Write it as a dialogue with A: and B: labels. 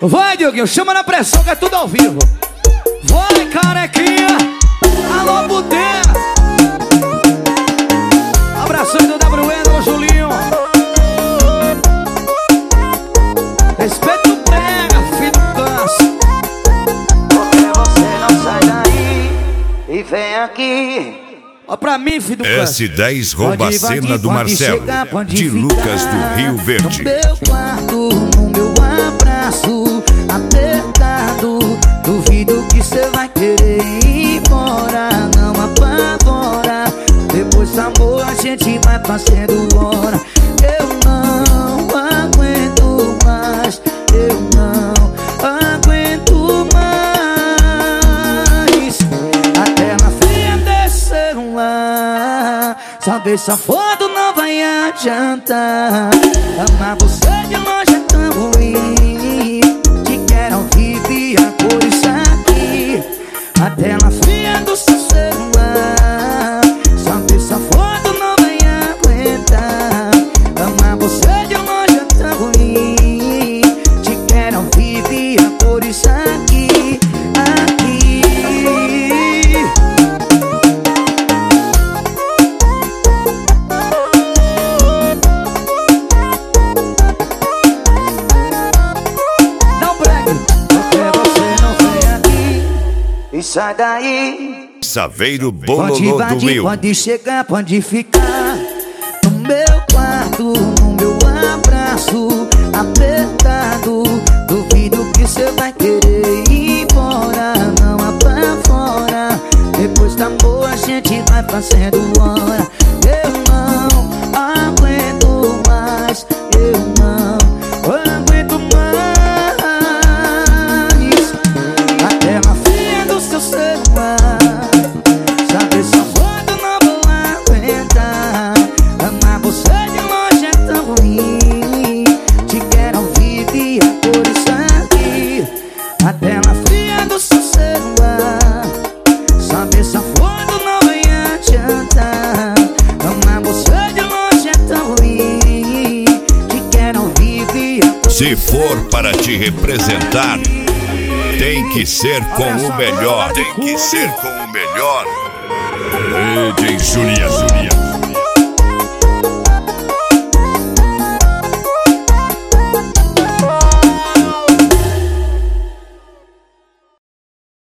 A: Vai, Dioguinho, chama na pressão que é tudo ao vivo. Vai, carequinha. Alô, puteira. Abraços do WN, ô Julinho. Respeito pega, filho do câncer.
B: Porque você não sai daí e vem aqui.
A: Ó pra mim, filho do câncer.
C: S10 rouba a cena do Marcelo, de Lucas do Rio Verde.
B: No meu quarto, no meu abraço apertado, duvido que cê vai querer ir embora. Não apavora, depois do amor a gente vai fazendo hora. Eu não aguento mais, eu não aguento mais. A tela fria desse celular, saber essa foto não vai adiantar. Amar você de longe é tão ruim, te quero ao vivo e a cor isso aqui. A tela fria do seu celular, saber essa foto não vai aguentar. Amar você de longe é tão ruim, te quero ao vivo e a cor isso aqui, aqui.
A: Não bregue.
B: Porque você não vem aqui e sai daí.
C: Saveiro
B: Pode
C: Bololô do
B: invadir,
C: Mil.
B: pode chegar, pode ficar no meu quarto, no meu abraço apertado. Duvido que cê vai querer ir embora. Não apavora, depois do amor a gente vai fazendo hora. Eu não aguento mais, eu não aguento mais. A tela fria do seu celular, sabe essa foto não vou aguentar. Amar você de longe é tão ruim, te quero ao vivo e a cor isso aqui. A tela fria do seu celular, sabe essa foto não vai adiantar. Amar você de longe é tão ruim, te quero ao vivo e a cor
C: Se for para te representar, tem que ser com o melhor. Tem que ser com o melhor. DJ Julia.